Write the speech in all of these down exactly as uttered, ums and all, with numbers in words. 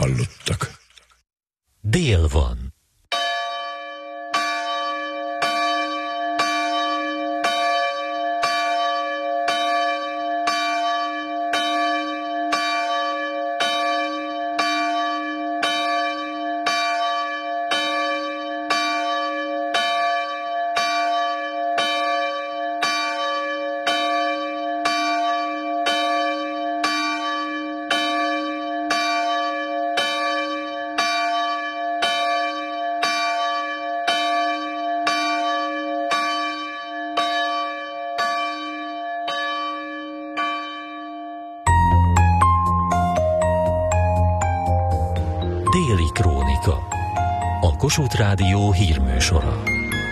hallottak. Dél van. Déli Krónika. A Kossuth Rádió hírműsora.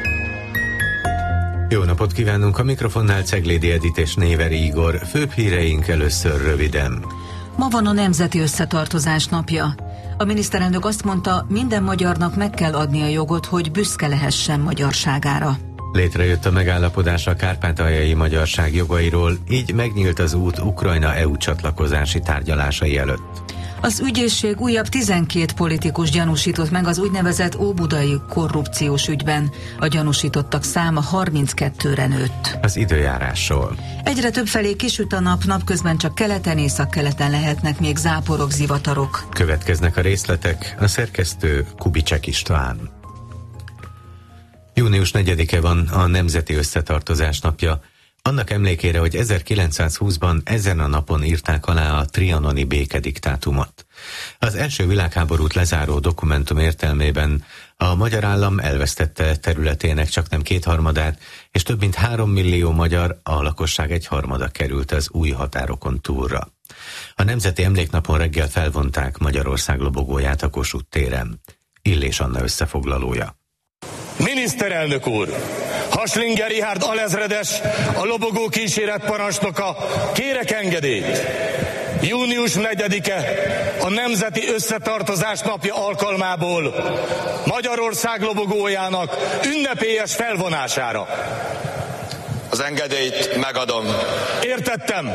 Jó napot kívánunk, a mikrofonnál Ceglédi Edit és Néveri Igor. Főbb híreink először röviden. Ma van a Nemzeti Összetartozás napja. A miniszterelnök azt mondta, minden magyarnak meg kell adni a jogot, hogy büszke lehessen magyarságára. Létrejött a megállapodás a kárpátaljai magyarság jogairól, így megnyílt az út Ukrajna é u csatlakozási tárgyalásai előtt. Az ügyészség újabb tizenkét politikus gyanúsított meg az úgynevezett óbudai korrupciós ügyben. A gyanúsítottak száma harminckettőre nőtt. Az időjárásról. Egyre többfelé kisüt a nap, napközben csak keleten, északkeleten lehetnek még záporok, zivatarok. Következnek a részletek, a szerkesztő Kubicek István. június negyedike van a Nemzeti Összetartozás napja. Annak emlékére, hogy ezerkilencszázhúszban ezen a napon írták alá a trianoni békediktátumot. Az első világháborút lezáró dokumentum értelmében a magyar állam elvesztette területének csaknem kétharmadát, és több mint három millió magyar, a lakosság egyharmada került az új határokon túlra. A Nemzeti Emléknapon reggel felvonták Magyarország lobogóját a Kossuth téren. Illés Anna összefoglalója. Miniszterelnök úr! Haslinger Richárd alezredes, a lobogó kíséretparancsnoka, kérek engedélyt! június negyedike a Nemzeti Összetartozás napja alkalmából Magyarország lobogójának ünnepélyes felvonására. Az engedélyt megadom. Értettem!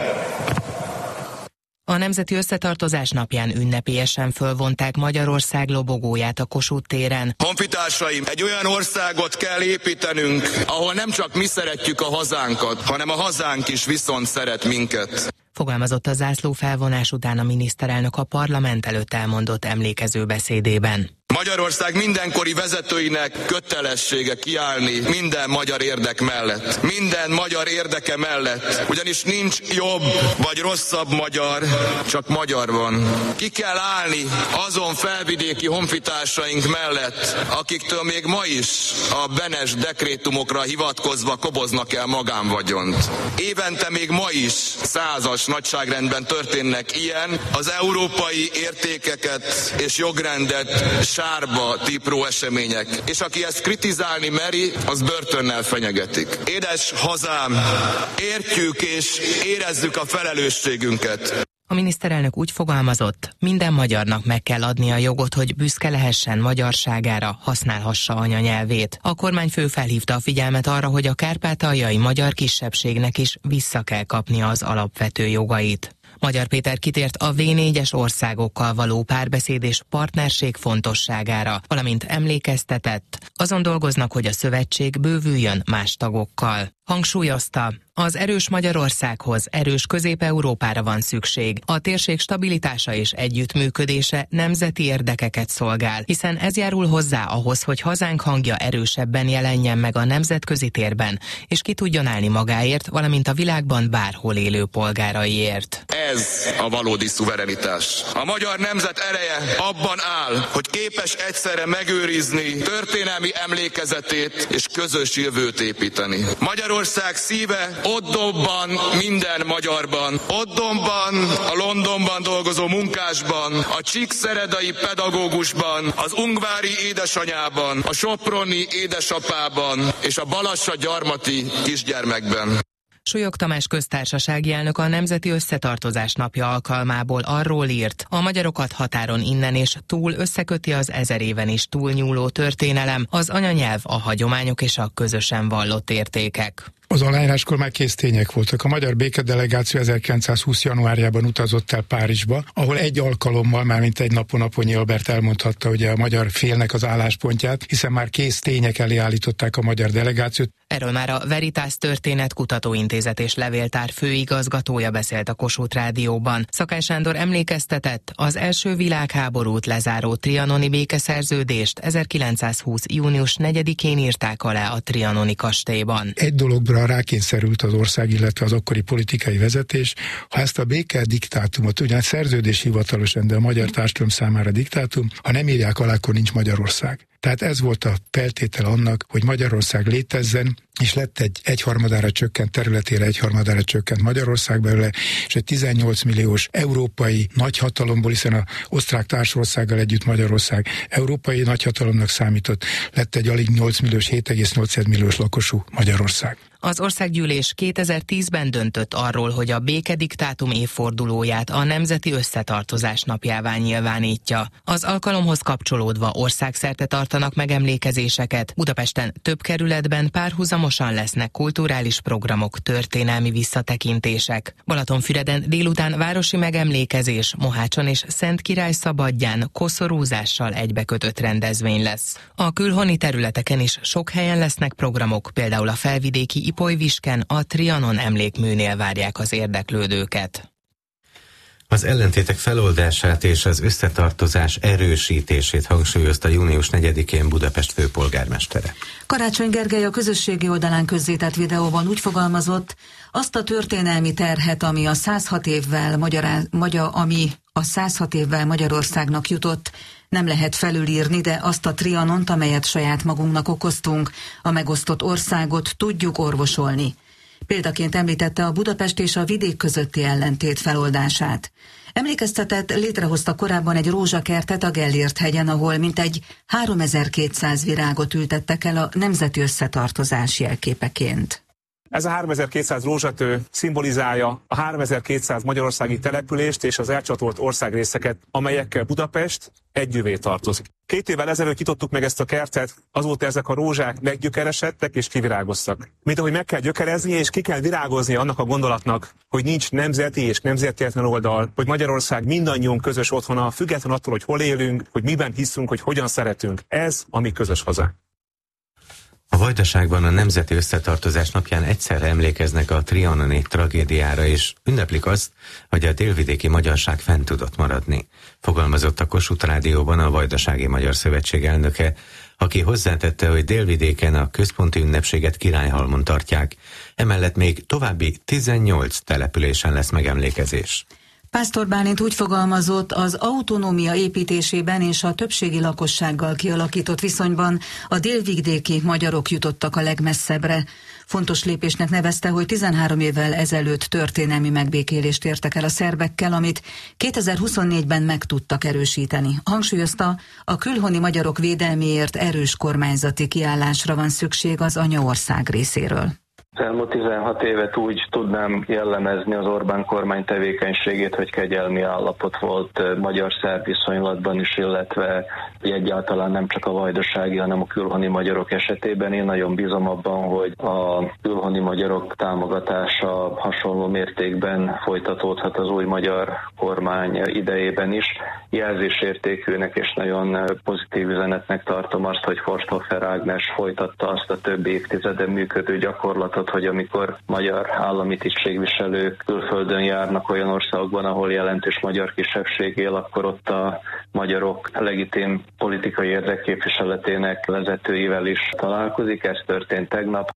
A Nemzeti Összetartozás napján ünnepélyesen fölvonták Magyarország lobogóját a Kossuth téren. Honfitársaim, egy olyan országot kell építenünk, ahol nem csak mi szeretjük a hazánkat, hanem a hazánk is viszont szeret minket. Fogalmazott a zászló felvonás után a miniszterelnök a parlament előtt elmondott emlékező beszédében. Magyarország mindenkori vezetőinek kötelessége kiállni minden magyar érdek mellett. Minden magyar érdeke mellett. Ugyanis nincs jobb vagy rosszabb magyar, csak magyar van. Ki kell állni azon felvidéki honfitársaink mellett, akiktől még ma is a Benes dekrétumokra hivatkozva koboznak el magánvagyont. Évente még ma is százas nagyságrendben történnek ilyen, az európai értékeket és jogrendet sárba tipró események. És aki ezt kritizálni meri, az börtönnel fenyegetik. Édes hazám, értjük és érezzük a felelősségünket. A miniszterelnök úgy fogalmazott, minden magyarnak meg kell adni a jogot, hogy büszke lehessen magyarságára, használhassa anyanyelvét. A kormányfő felhívta a figyelmet arra, hogy a kárpátaljai magyar kisebbségnek is vissza kell kapnia az alapvető jogait. Magyar Péter kitért a vé négyes országokkal való párbeszéd és partnerség fontosságára, valamint emlékeztetett, azon dolgoznak, hogy a szövetség bővüljön más tagokkal. Hangsúlyozta, az erős Magyarországhoz erős Közép-Európára van szükség. A térség stabilitása és együttműködése nemzeti érdekeket szolgál, hiszen ez járul hozzá ahhoz, hogy hazánk hangja erősebben jelenjen meg a nemzetközi térben, és ki tudjon állni magáért, valamint a világban bárhol élő polgáraiért. Ez a valódi szuverenitás. A magyar nemzet ereje abban áll, hogy képes egyszerre megőrizni történelmi emlékezetét és közös jövőt építeni. Magyarország szíve ott dobban minden magyarban, ott dobban a Londonban dolgozó munkásban, a csíkszeredai pedagógusban, az ungvári édesanyában, a soproni édesapában és a balassa-gyarmati kisgyermekben. Súlyog Tamás köztársasági elnök a Nemzeti Összetartozás napja alkalmából arról írt, a magyarokat határon innen és túl összeköti az ezer éven is túlnyúló történelem, az anyanyelv, a hagyományok és a közösen vallott értékek. Az aláíráskor már kész tények voltak. A magyar békedelegáció ezerkilencszázhúsz januárjában utazott el Párizsba, ahol egy alkalommal, már mint egy napon Aponyi Albert elmondhatta ugye a magyar félnek az álláspontját, hiszen már kész tények elé állították a magyar delegációt. Erről már a Veritas Történet Kutatóintézet és Levéltár főigazgatója beszélt a Kossuth Rádióban. Szakály Sándor emlékeztetett, az első világháborút lezáró trianoni békeszerződést ezerkilencszázhúsz. június negyedikén írták alá a trianoni kastélyban. Egy dologra rákényszerült az ország, illetve az akkori politikai vezetés, ha ezt a béke diktátumot, ugyan szerződés hivatalosan, de a magyar társadalom számára diktátum, ha nem írják alá, akkor nincs Magyarország. Tehát ez volt a feltétel annak, hogy Magyarország létezzen, és lett egy egyharmadára csökkent területére, egyharmadára csökkent Magyarország belőle, és egy tizennyolc milliós európai nagyhatalomból, hiszen az osztrák társországgal együtt Magyarország európai nagyhatalomnak számított, lett egy alig nyolc milliós, hét egész nyolc milliós lakosú Magyarország. Az országgyűlés kétezer-tízben döntött arról, hogy a békediktátum évfordulóját a Nemzeti Összetartozás napjává nyilvánítja. Az alkalomhoz kapcsolódva országszerte tartanak megemlékezéseket. Budapesten több kerületben párhuzamosan lesznek kulturális programok, történelmi visszatekintések. Balatonfüreden délután városi megemlékezés, Mohácson és Szentkirályszabaddján koszorúzással egybekötött rendezvény lesz. A külhoni területeken is sok helyen lesznek programok, például a felvidéki Ipolyvisken a Trianon emlékműnél várják az érdeklődőket. Az ellentétek feloldását és az összetartozás erősítését hangsúlyozta június negyedikén Budapest főpolgármestere. Karácsony Gergely a közösségi oldalán közzétett videóban úgy fogalmazott, azt a történelmi terhet, ami a százhat évvel, magyará, magyar, ami a százhat évvel Magyarországnak jutott, nem lehet felülírni, de azt a Trianont, amelyet saját magunknak okoztunk, a megosztott országot tudjuk orvosolni. Példaként említette a Budapest és a vidék közötti ellentét feloldását. Emlékeztetett, létrehozta korábban egy rózsakertet a Gellért-hegyen, ahol mintegy háromezer-kétszáz virágot ültettek el a nemzeti összetartozás jelképeként. Ez a háromezer-kétszáz rózsatő szimbolizálja a háromezer-kétszáz magyarországi települést és az elcsatolt országrészeket, amelyekkel Budapest együvé tartozik. Két évvel ezelőtt nyitottuk meg ezt a kertet, azóta ezek a rózsák meggyökeresedtek és kivirágoztak. Mint ahogy meg kell gyökerezni és ki kell virágozni annak a gondolatnak, hogy nincs nemzeti és nemzetietlen oldal, hogy Magyarország mindannyiunk közös otthona, független attól, hogy hol élünk, hogy miben hiszünk, hogy hogyan szeretünk. Ez a mi közös hazánk. A Vajdaságban a Nemzeti Összetartozás napján egyszerre emlékeznek a trianoni tragédiára, és ünneplik azt, hogy a délvidéki magyarság fenn tudott maradni. Fogalmazott a Kossuth Rádióban a Vajdasági Magyar Szövetség elnöke, aki hozzátette, hogy délvidéken a központi ünnepséget Királyhalmon tartják, emellett még további tizennyolc településen lesz megemlékezés. Pásztor Bálint úgy fogalmazott, az autonómia építésében és a többségi lakossággal kialakított viszonyban a délvidéki magyarok jutottak a legmesszebbre. Fontos lépésnek nevezte, hogy tizenhárom évvel ezelőtt történelmi megbékélést értek el a szerbekkel, amit kétezer-huszonnégyben meg tudtak erősíteni. Hangsúlyozta, a külhoni magyarok védelméért erős kormányzati kiállásra van szükség az anyaország részéről. Az elmúlt tizenhat évet úgy tudnám jellemezni az Orbán kormány tevékenységét, hogy kegyelmi állapot volt magyar-szerb viszonylatban is, illetve hogy egyáltalán nem csak a vajdasági, hanem a külhoni magyarok esetében. Én nagyon bízom abban, hogy a külhoni magyarok támogatása hasonló mértékben folytatódhat az új magyar kormány idejében is. Jelzésértékűnek és nagyon pozitív üzenetnek tartom azt, hogy Forsthofer Ágnes folytatta azt a több évtizeden működő gyakorlatot, hogy amikor magyar állami tisztségviselők külföldön járnak olyan országokban, ahol jelentős magyar kisebbség él, akkor ott a magyarok legitim politikai érdekképviseletének vezetőivel is találkozik. Ez történt tegnap.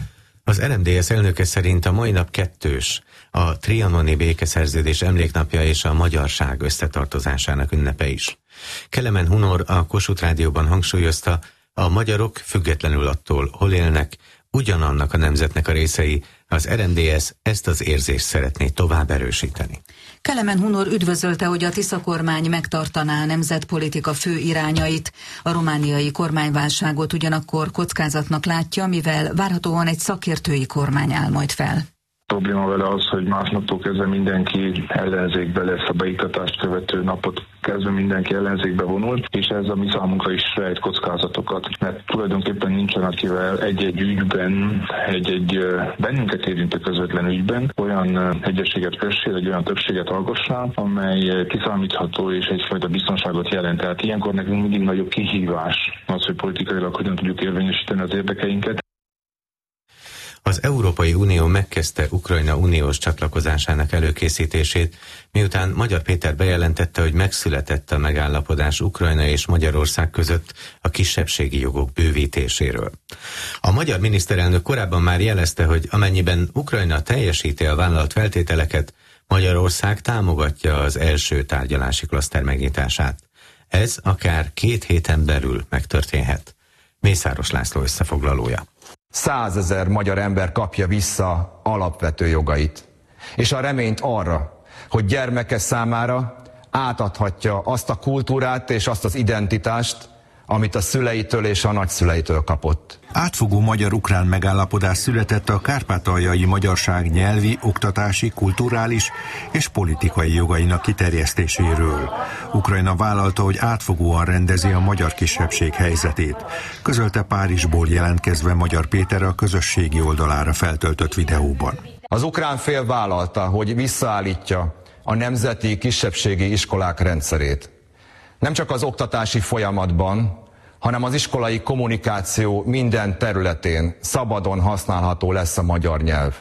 Az er em dé es elnöke szerint a mai nap kettős, a trianoni békeszerződés emléknapja és a magyarság összetartozásának ünnepe is. Kelemen Hunor a Kossuth Rádióban hangsúlyozta, a magyarok függetlenül attól, hol élnek, ugyanannak a nemzetnek a részei, az er em dé es ezt az érzést szeretné tovább erősíteni. Kelemen Hunor üdvözölte, hogy a Tisza kormány megtartaná a nemzetpolitika fő irányait. A romániai kormányválságot ugyanakkor kockázatnak látja, mivel várhatóan egy szakértői kormány áll majd fel. probléma vele az, hogy másnaptól kezdve mindenki ellenzékbe lesz, a beiktatást követő napot kezdve mindenki ellenzékbe vonul, és ez a mi számunkra is rejt kockázatokat, mert tulajdonképpen nincsen, akivel egy-egy ügyben, egy-egy bennünket érintő közvetlen ügyben olyan egyességet kössél, egy olyan többséget alkossál, amely kiszámítható és egyfajta biztonságot jelent. Tehát ilyenkor nekünk mindig nagyobb kihívás az, hogy politikailag hogyan tudjuk érvényesíteni az érdekeinket. Az Európai Unió megkezdte Ukrajna uniós csatlakozásának előkészítését, miután Magyar Péter bejelentette, hogy megszületett a megállapodás Ukrajna és Magyarország között a kisebbségi jogok bővítéséről. A magyar miniszterelnök korábban már jelezte, hogy amennyiben Ukrajna teljesíti a vállalt feltételeket, Magyarország támogatja az első tárgyalási klaszter megnyitását. Ez akár két héten belül megtörténhet. Mészáros László összefoglalója. Százezer magyar ember kapja vissza alapvető jogait, és a reményt arra, hogy gyermeke számára átadhatja azt a kultúrát és azt az identitást, amit a szüleitől és a nagyszüleitől kapott. Átfogó magyar-ukrán megállapodás született a kárpátaljai magyarság nyelvi, oktatási, kulturális és politikai jogainak kiterjesztéséről. Ukrajna vállalta, hogy átfogóan rendezi a magyar kisebbség helyzetét. Közölte Párizsból jelentkezve Magyar Péter a közösségi oldalára feltöltött videóban. Az ukrán fél vállalta, hogy visszaállítja a nemzeti kisebbségi iskolák rendszerét. Nem csak az oktatási folyamatban, hanem az iskolai kommunikáció minden területén szabadon használható lesz a magyar nyelv.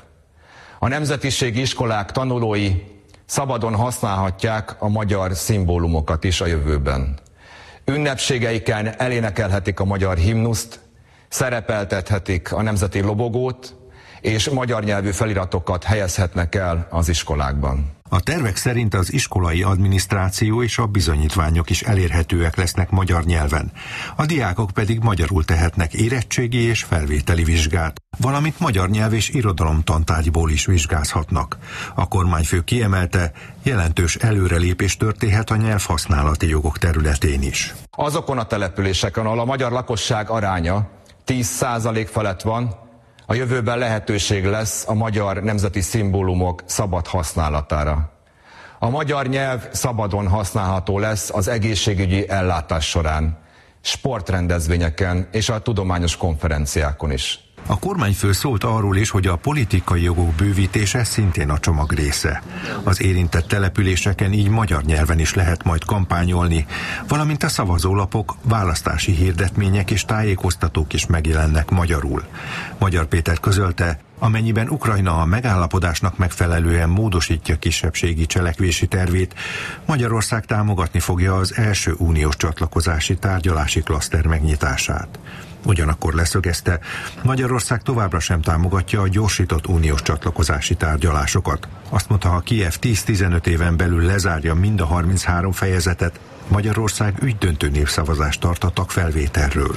A nemzetiségi iskolák tanulói szabadon használhatják a magyar szimbólumokat is a jövőben. Ünnepségeiken elénekelhetik a magyar himnuszt, szerepeltethetik a nemzeti lobogót, és magyar nyelvű feliratokat helyezhetnek el az iskolákban. A tervek szerint az iskolai adminisztráció és a bizonyítványok is elérhetőek lesznek magyar nyelven. A diákok pedig magyarul tehetnek érettségi és felvételi vizsgát, valamint magyar nyelv és irodalom tantárgyból is vizsgázhatnak. A kormányfő kiemelte, jelentős előrelépés történhet a nyelvhasználati jogok területén is. Azokon a településeken, ahol a magyar lakosság aránya tíz százalék felett van, a jövőben lehetőség lesz a magyar nemzeti szimbólumok szabad használatára. A magyar nyelv szabadon használható lesz az egészségügyi ellátás során, sportrendezvényeken és a tudományos konferenciákon is. A kormányfő szólt arról is, hogy a politikai jogok bővítése szintén a csomag része. Az érintett településeken így magyar nyelven is lehet majd kampányolni, valamint a szavazólapok, választási hirdetmények és tájékoztatók is megjelennek magyarul. Magyar Péter közölte, amennyiben Ukrajna a megállapodásnak megfelelően módosítja kisebbségi cselekvési tervét, Magyarország támogatni fogja az első uniós csatlakozási tárgyalási klaszter megnyitását. Ugyanakkor leszögezte, Magyarország továbbra sem támogatja a gyorsított uniós csatlakozási tárgyalásokat. Azt mondta, ha Kijev tíz-tizenöt éven belül lezárja mind a harminchárom fejezetet, Magyarország ügydöntő népszavazást tart a tagfelvételről.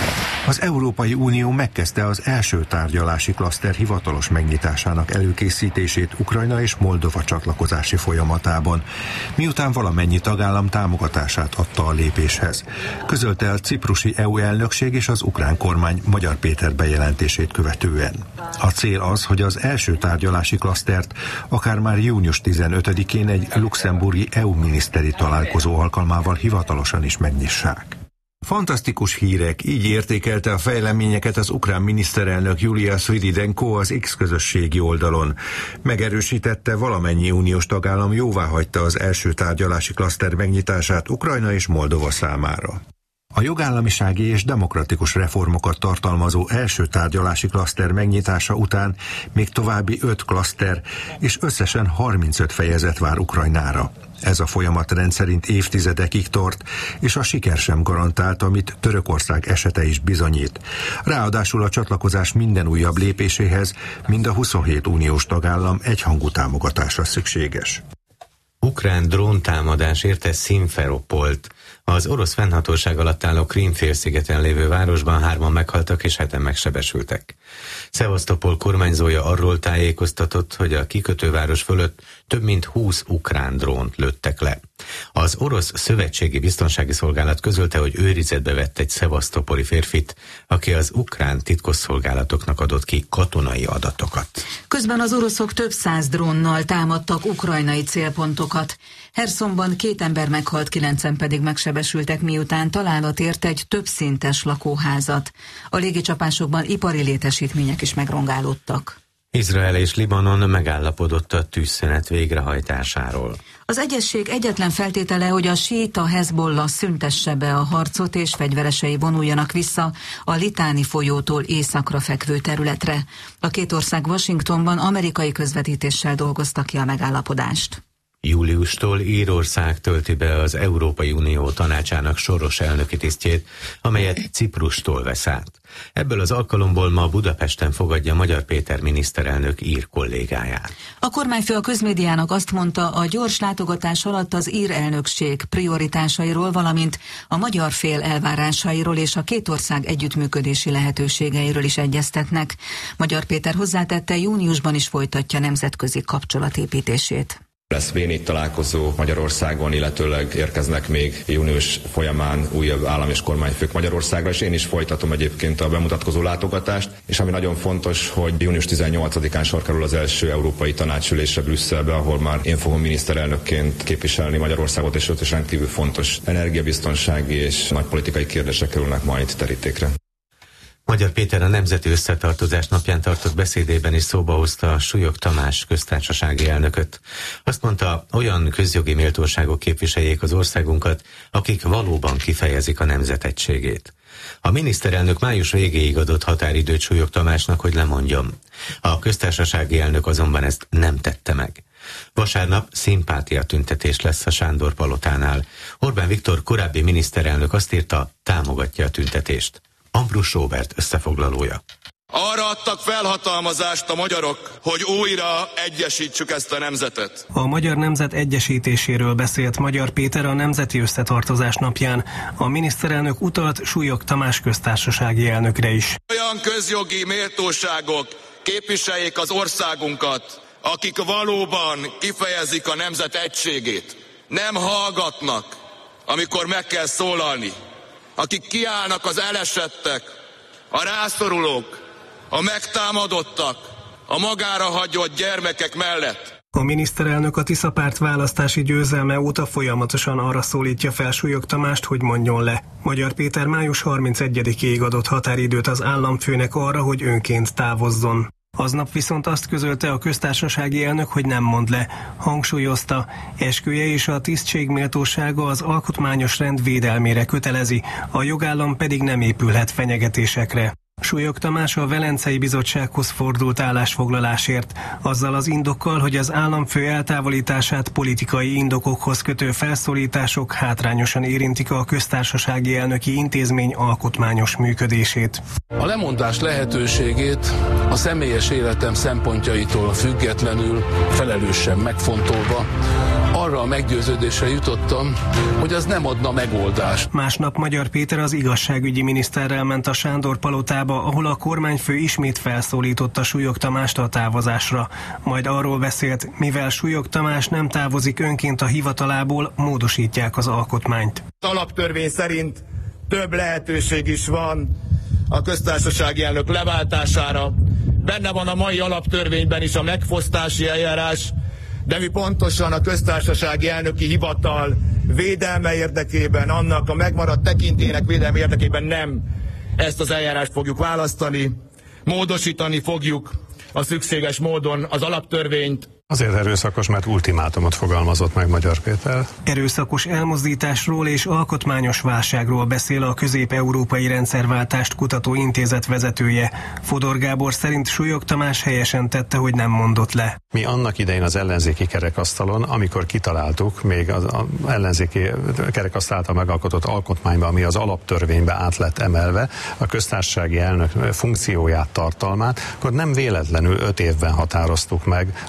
Az Európai Unió megkezdte az első tárgyalási klaszter hivatalos megnyitásának előkészítését Ukrajna és Moldova csatlakozási folyamatában, miután valamennyi tagállam támogatását adta a lépéshez. Közölte a ciprusi é u elnökség és az ukrán kormány Magyar Péter bejelentését követően. A cél az, hogy az első tárgyalási klasztert akár már június tizenötödikén egy luxemburgi é u miniszteri találkozó alkalmával hivatalosan is megnyissák. Fantasztikus hírek, így értékelte a fejleményeket az ukrán miniszterelnök Julia Sviridenko az X közösségi oldalon. Megerősítette, valamennyi uniós tagállam jóváhagyta az első tárgyalási klaszter megnyitását Ukrajna és Moldova számára. A jogállamisági és demokratikus reformokat tartalmazó első tárgyalási klaszter megnyitása után még további öt klaszter és összesen harmincöt fejezet vár Ukrajnára. Ez a folyamat rendszerint évtizedekig tart, és a siker sem garantált, amit Törökország esete is bizonyít. Ráadásul a csatlakozás minden újabb lépéséhez mind a huszonhét uniós tagállam egyhangú támogatása szükséges. Ukrán dróntámadás érte Szimferopolt. Az orosz fennhatóság alatt álló Krím-félszigeten lévő városban hárman meghaltak és heten megsebesültek. Szevasztopol kormányzója arról tájékoztatott, hogy a kikötőváros fölött több mint húsz ukrán drónt lőttek le. Az orosz szövetségi biztonsági szolgálat közölte, hogy őrizetbe vett egy szevasztopoli férfit, aki az ukrán titkosszolgálatoknak adott ki katonai adatokat. Közben az oroszok több száz drónnal támadtak ukrajnai célpontokat. Herszonban két ember meghalt, kilencen pedig megsebesültek, miután találat ért egy többszintes lakóházat. A légicsapásokban ipari létesítmények is megrongálódtak. Izrael és Libanon megállapodott a tűzszünet végrehajtásáról. Az egyezség egyetlen feltétele, hogy a síita Hezbollah szüntesse be a harcot és fegyveresei vonuljanak vissza a Litáni folyótól északra fekvő területre. A két ország Washingtonban amerikai közvetítéssel dolgozta ki a megállapodást. Júliustól Írország tölti be az Európai Unió tanácsának soros elnöki tisztjét, amelyet Ciprustól vesz át. Ebből az alkalomból ma Budapesten fogadja Magyar Péter miniszterelnök ír kollégáját. A kormányfő a közmédiának azt mondta, a gyors látogatás alatt az ír elnökség prioritásairól, valamint a magyar fél elvárásairól és a két ország együttműködési lehetőségeiről is egyeztetnek. Magyar Péter hozzátette, júniusban is folytatja nemzetközi kapcsolatépítését. Lesz vé négy találkozó Magyarországon, illetőleg érkeznek még június folyamán újabb állam és kormányfők Magyarországra, és én is folytatom egyébként a bemutatkozó látogatást, és ami nagyon fontos, hogy június tizennyolcadikán sor kerül az első európai tanácsülésre Brüsszelbe, ahol már én fogom miniszterelnökként képviselni Magyarországot, és ott is rendkívül fontos energiabiztonsági és nagy politikai kérdések kerülnek majd terítékre. Magyar Péter a Nemzeti Összetartozás napján tartott beszédében is szóba hozta Súlyog Tamás köztársasági elnököt. Azt mondta, olyan közjogi méltóságok képviseljék az országunkat, akik valóban kifejezik a nemzet egységét. A miniszterelnök május végéig adott határidőt Súlyog Tamásnak, hogy lemondjon. A köztársasági elnök azonban ezt nem tette meg. Vasárnap szimpátia tüntetés lesz a Sándor palotánál. Orbán Viktor korábbi miniszterelnök azt írta, támogatja a tüntetést. Ambrus Róbert összefoglalója. Arra adtak felhatalmazást a magyarok, hogy újra egyesítsük ezt a nemzetet. A magyar nemzet egyesítéséről beszélt Magyar Péter a Nemzeti Összetartozás napján. A miniszterelnök utalt Súlyog Tamás köztársasági elnökre is. Olyan közjogi méltóságok képviseljék az országunkat, akik valóban kifejezik a nemzet egységét. Nem hallgatnak, amikor meg kell szólalni. Akik kiállnak az elesettek, a rászorulók, a megtámadottak, a magára hagyott gyermekek mellett. A miniszterelnök a Tisza Párt választási győzelme óta folyamatosan arra szólítja fel Súlyog Tamást, hogy mondjon le. Magyar Péter május harmincegyedikéig adott határidőt az államfőnek arra, hogy önként távozzon. Aznap viszont azt közölte a köztársasági elnök, hogy nem mond le. Hangsúlyozta, esküje és a tisztség méltósága az alkotmányos rend védelmére kötelezi, a jogállam pedig nem épülhet fenyegetésekre. Súlyog Tamás a Velencei Bizottsághoz fordult állásfoglalásért, azzal az indokkal, hogy az államfő eltávolítását politikai indokokhoz kötő felszólítások hátrányosan érintik a köztársasági elnöki intézmény alkotmányos működését. A lemondás lehetőségét a személyes életem szempontjaitól függetlenül, felelősen megfontolva, arra a meggyőződésre jutottam, hogy az nem adna megoldást. Másnap Magyar Péter az igazságügyi miniszterrel ment a Sándor palotába, ahol a kormányfő ismét felszólította Súlyog Tamást a távozásra. Majd arról beszélt, mivel Súlyog Tamás nem távozik önként a hivatalából, módosítják az alkotmányt. Az alaptörvény szerint több lehetőség is van a köztársasági elnök leváltására. Benne van a mai alaptörvényben is a megfosztási eljárás, de mi pontosan a köztársasági elnöki hivatal védelme érdekében, annak a megmaradt tekintélynek védelme érdekében nem ezt az eljárást fogjuk választani, módosítani fogjuk a szükséges módon az alaptörvényt. Azért erőszakos, mert ultimátumot fogalmazott meg Magyar Péter. Erőszakos elmozdításról és alkotmányos válságról beszél a Közép-Európai Rendszerváltást Kutató Intézet vezetője. Fodor Gábor szerint Súlyog Tamás helyesen tette, hogy nem mondott le. Mi annak idején az ellenzéki kerekasztalon, amikor kitaláltuk, még az ellenzéki kerekasztal által megalkotott alkotmányba, ami az alaptörvénybe át lett emelve, a köztársasági elnök funkcióját, tartalmát, akkor nem véletlenül öt évben határoztuk meg a mandát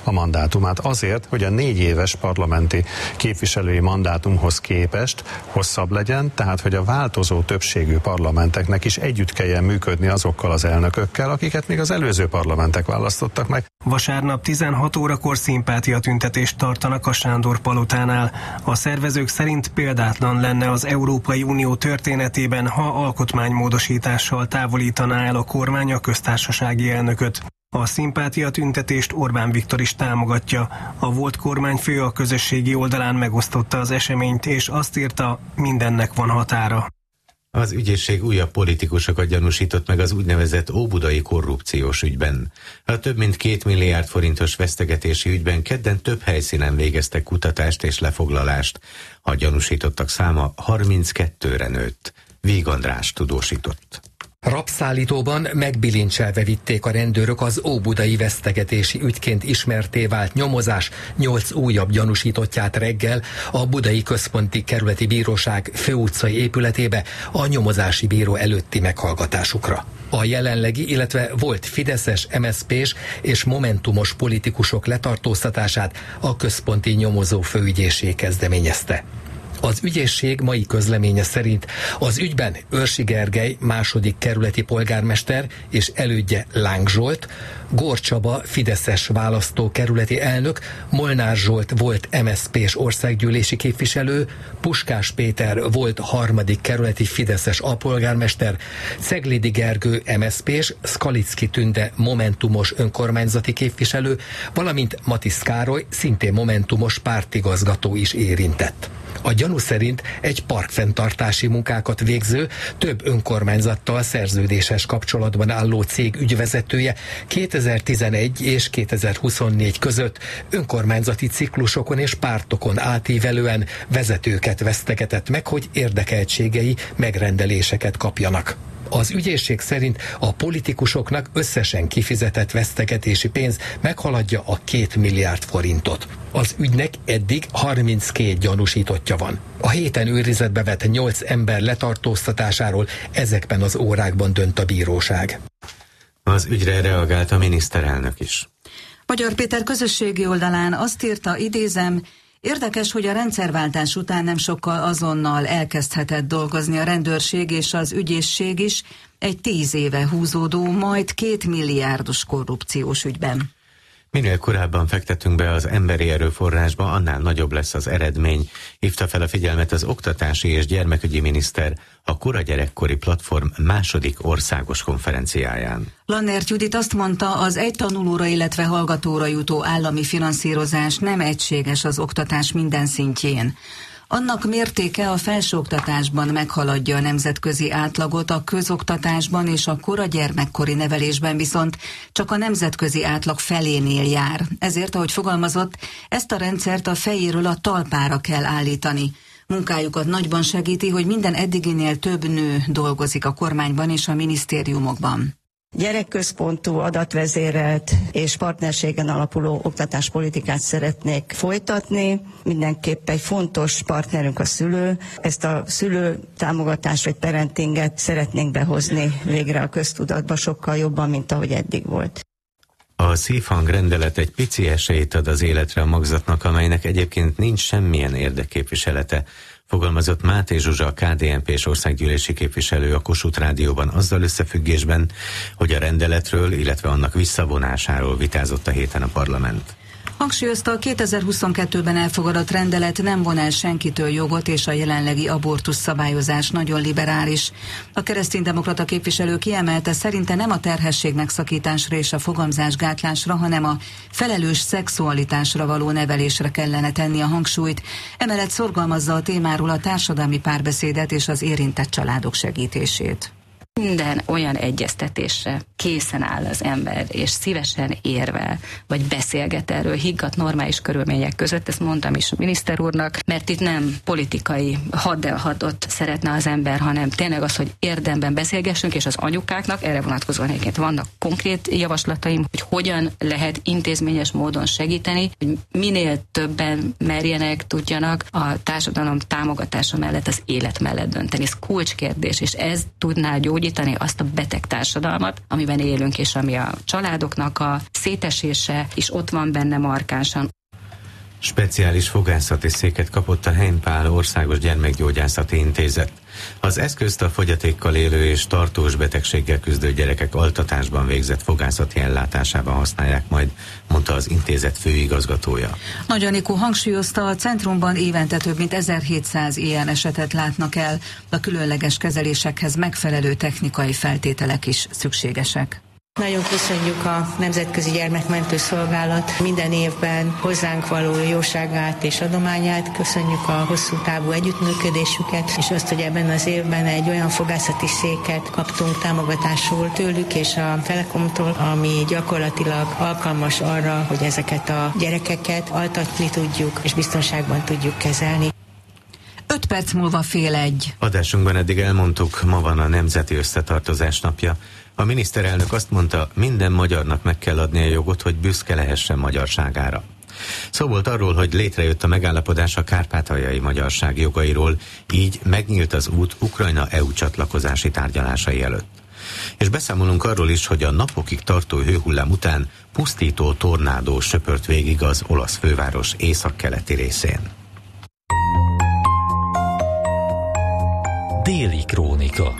mandátumát azért, hogy a négy éves parlamenti képviselői mandátumhoz képest hosszabb legyen, tehát hogy a változó többségű parlamenteknek is együtt kelljen működni azokkal az elnökökkel, akiket még az előző parlamentek választottak meg. Vasárnap tizenhat órakor szimpátiatüntetést tartanak a Sándor palotánál. A szervezők szerint példátlan lenne az Európai Unió történetében, ha alkotmánymódosítással távolítaná el a kormány a köztársasági elnököt. A szimpátiatüntetést Orbán Viktor is támogatja. A volt kormányfő a közösségi oldalán megosztotta az eseményt, és azt írta, mindennek van határa. Az ügyészség újabb politikusokat gyanúsított meg az úgynevezett óbudai korrupciós ügyben. A több mint két milliárd forintos vesztegetési ügyben kedden több helyszínen végeztek kutatást és lefoglalást. A gyanúsítottak száma harminckettőre nőtt. Víg András tudósított. Rabszállítóban megbilincselve vitték a rendőrök az óbudai vesztegetési ügyként ismerté vált nyomozás nyolc újabb gyanúsítottját reggel a Budai Központi Kerületi Bíróság főutcai épületébe a nyomozási bíró előtti meghallgatásukra. A jelenlegi, illetve volt fideszes, em es zé pés és momentumos politikusok letartóztatását a Központi Nyomozó Főügyészség kezdeményezte. Az ügyészség mai közleménye szerint az ügyben Őrsi Gergely második kerületi polgármester és elődje Láng Zsolt, Gór Csaba fideszes választókerületi elnök, Molnár Zsolt volt em es zé pés országgyűlési képviselő, Puskás Péter volt harmadik kerületi fideszes alpolgármester, Ceglidi Gergő em es zé pés, Skalicki Tünde momentumos önkormányzati képviselő, valamint Matisz Károly szintén momentumos pártigazgató is érintett. A gyanú szerint egy parkfenntartási munkákat végző, több önkormányzattal szerződéses kapcsolatban álló cég ügyvezetője kétezer-tizenegy és kétezer-huszonnégy között önkormányzati ciklusokon és pártokon átívelően vezetőket vesztegetett meg, hogy érdekeltségei megrendeléseket kapjanak. Az ügyészség szerint a politikusoknak összesen kifizetett vesztegetési pénz meghaladja a két milliárd forintot. Az ügynek eddig harminckét gyanúsítottja van. A héten őrizetbe vett nyolc ember letartóztatásáról ezekben az órákban dönt a bíróság. Az ügyre reagált a miniszterelnök is. Magyar Péter közösségi oldalán azt írta, idézem, érdekes, hogy a rendszerváltás után nem sokkal azonnal elkezdhetett dolgozni a rendőrség és az ügyészség is egy tíz éve húzódó, majd két milliárdos korrupciós ügyben. Minél korábban fektetünk be az emberi erőforrásba, annál nagyobb lesz az eredmény, hívta fel a figyelmet az oktatási és gyermekügyi miniszter a Kora Gyerekkori Platform második országos konferenciáján. Lannert Judit azt mondta, az egy tanulóra, illetve hallgatóra jutó állami finanszírozás nem egységes az oktatás minden szintjén. Annak mértéke a felsőoktatásban meghaladja a nemzetközi átlagot, a közoktatásban és a kora gyermekkori nevelésben viszont csak a nemzetközi átlag felénél jár. Ezért, ahogy fogalmazott, ezt a rendszert a fejéről a talpára kell állítani. Munkájukat nagyban segíti, hogy minden eddiginél több nő dolgozik a kormányban és a minisztériumokban. Gyerekközpontú, adatvezérelt és partnerségen alapuló oktatáspolitikát szeretnék folytatni. Mindenképp egy fontos partnerünk a szülő. Ezt a szülő támogatást vagy parentinget szeretnénk behozni végre a köztudatba sokkal jobban, mint ahogy eddig volt. A szívhang rendelet egy pici esélyt ad az életre a magzatnak, amelynek egyébként nincs semmilyen érdekképviselete, fogalmazott Máté Zsuzsa, a ká dé en pés országgyűlési képviselő a Kossuth Rádióban azzal összefüggésben, hogy a rendeletről, illetve annak visszavonásáról vitázott a héten a parlament. Hangsúlyozta, a kétezer-huszonkettőben elfogadott rendelet nem von el senkitől jogot, és a jelenlegi abortusz szabályozás nagyon liberális. A kereszténydemokrata képviselő kiemelte, szerinte nem a terhesség megszakításra és a fogamzásgátlásra, hanem a felelős szexualitásra való nevelésre kellene tenni a hangsúlyt. Emellett szorgalmazza a témáról a társadalmi párbeszédet és az érintett családok segítését. Minden olyan egyeztetésre készen áll az ember, és szívesen érvel, vagy beszélget erről higgadt normális körülmények között, ezt mondtam is a miniszter úrnak, mert itt nem politikai haddelhadot szeretne az ember, hanem tényleg az, hogy érdemben beszélgessünk, és az anyukáknak erre vonatkozóan egyébként vannak konkrét javaslataim, hogy hogyan lehet intézményes módon segíteni, hogy minél többen merjenek, tudjanak a társadalom támogatása mellett, az élet mellett dönteni. Ez kulcskérdés, és ez tudná gyógyítani gyógyítani azt a beteg társadalmat, amiben élünk, és ami a családoknak a szétesése is ott van benne markánsan. Speciális fogászati széket kapott a Heimpál Országos Gyermekgyógyászati Intézet. Az eszközt a fogyatékkal élő és tartós betegséggel küzdő gyerekek altatásban végzett fogászati ellátásában használják majd, mondta az intézet főigazgatója. Nagy Anikó hangsúlyozta, a centrumban évente több mint ezerhétszáz ilyen esetet látnak el, a különleges kezelésekhez megfelelő technikai feltételek is szükségesek. Nagyon köszönjük a Nemzetközi Gyermekmentő Szolgálat minden évben hozzánk való jóságát és adományát, köszönjük a hosszú távú együttműködésüket, és azt, hogy ebben az évben egy olyan fogászati széket kaptunk támogatásul tőlük és a Telekomtól, ami gyakorlatilag alkalmas arra, hogy ezeket a gyerekeket altatni tudjuk és biztonságban tudjuk kezelni. öt perc múlva fél egy. Adásunkban eddig elmondtuk, ma van a Nemzeti Összetartozás napja. A miniszterelnök azt mondta, minden magyarnak meg kell adni a jogot, hogy büszke lehessen magyarságára. Szó volt arról, hogy létrejött a megállapodás a kárpátaljai magyarság jogairól, így megnyílt az út Ukrajna é u csatlakozási tárgyalásai előtt. És beszámolunk arról is, hogy a napokig tartó hőhullám után pusztító tornádó söpört végig az olasz főváros északkeleti részén. Déli krónika.